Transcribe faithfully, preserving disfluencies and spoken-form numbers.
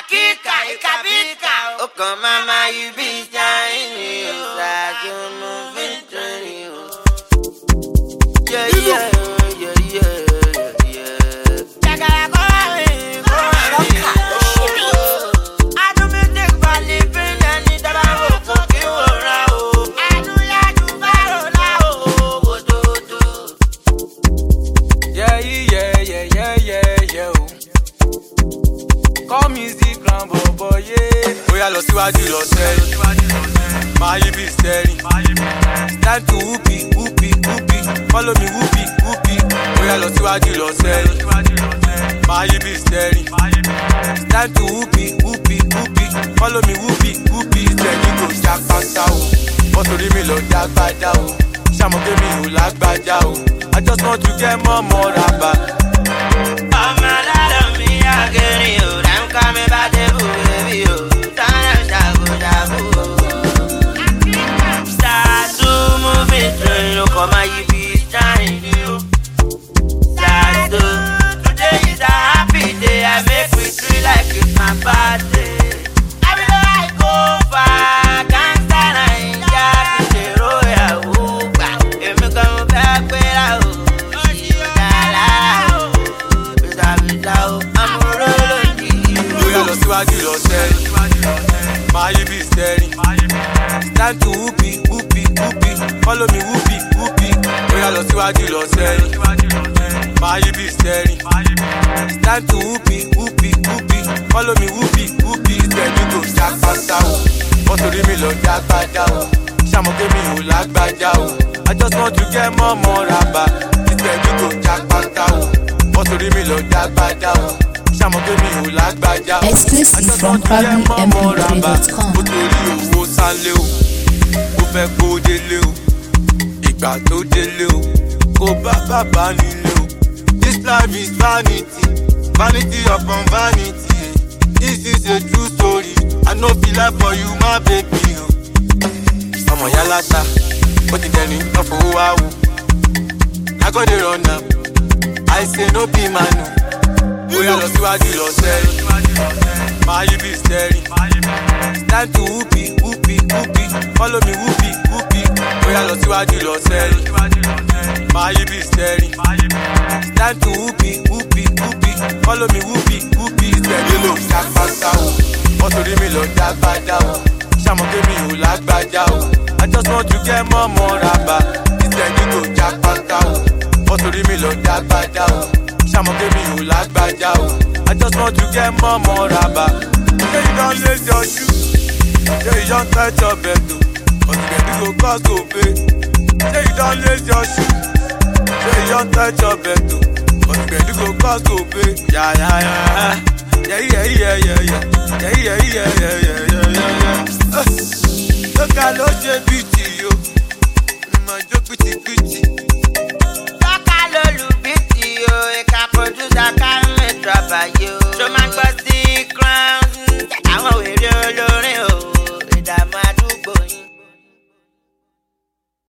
Akika, Ikabika. Oh, come mama, you be shining. Like you moving through you. Yeah, yeah, yeah, yeah, yeah. Chakara, go away, go away. I do me take for living and it about fucking around. I do ya do baro now. Yeah, yeah, yeah, yeah, yeah, yeah. Call music grand boy, yeah. Oya lọ síwájú lọ sẹ́yìn. Máa yí bí steering. Time to whoopy, whoopy, whoopy. Follow me whoopy, whoopy. Oya lọ síwájú lọ sẹ́yìn. Máa yí bí steering. Time to whoopy, whoopy, whoopy. Follow me whoopy, whoopy. Steady go ṣàpàtà o. Bọ́sọ̀rí mi lọ dágbájá o. Ṣàmọ̀gbé mi ò lágbájá o. I just want to get more more rabba. I'm a lot of me, I get you. Them call me bad devil, baby, yo. Tana shabu, shabu. Start to move it through, look how my you be shining, you. Start to, today is a happy day. I make me feel like it's my birthday. I will like go far, can't stand in Jack, the royal Uber. If me come back, where I go. Lọ síwájú lọ sẹ́yìn. Máa yí bí steering. Time to whoopy, whoopy, whoopy. Follow me whoopy, whoopy. Oya lọ síwájú lọ sẹ́yìn. Máa yí bí steering. Time to whoopy, whoopy, whoopy. Follow me whoopy, whoopy. Steady go ṣàpàtà o. Bọ́sọ̀rí mi lọ dágbájá o. Ṣàmọ̀gbé mi ò lágbájá o. I just want to get more more rabba. Steady go ṣàpàtà o. Bọ́sọ̀rí mi lọ dágbájá o. Exclusive from Proudly M P three dot com. Ó torí owó sálé o, ó fẹ́ kó délé o, ìgbà tó délé o, kó bá bàbá nílé o. This life is vanity, vanity upon vanity. This is a true story, I no be lie for you, my baby o. Ọmọ yálà ta, ó ti dẹni lọ́fọ̀ọ́ wá wò. I go dey run am, I say no be manu. Oya lọ síwájú lọ sẹ́yìn. Máa yí bí steering. Time to whoopy, whoopy, whoopy. Follow me whoopy, whoopy. Oya lọ síwájú lọ sẹ́yìn. Máa yí bí steering. Time to whoopy, whoopy, whoopy. Follow me whoopy, whoopy. Steady ló ṣàpàtà o. Bọ́sọ̀rí mi lọ dágbájá o. Ṣàmọ̀gbé mi ò lágbájá o. I just want to get more more rabba. Steady go ṣàpàtà o. Bọ́sọ̀rí mi lọ dágbájá o. Ṣàmọ̀gbé mi ò lágbájá o. I just want to get more more rabba. Say you don lace your shoe. Say you don touch your bed o. Cause you get go cost go pay. Say you don lace your shoe. Say you don touch your bed o. Cause you get go cost go pay. Yeah, yeah, yeah. Yeah, yeah, yeah, yeah, yeah. Yeah, yeah, yeah, yeah, yeah, yeah, yeah. Look at lo ṣe bìtì yo. Mo máa jó pìtìpìtì. Producer, can't make trouble, you. So man, bust the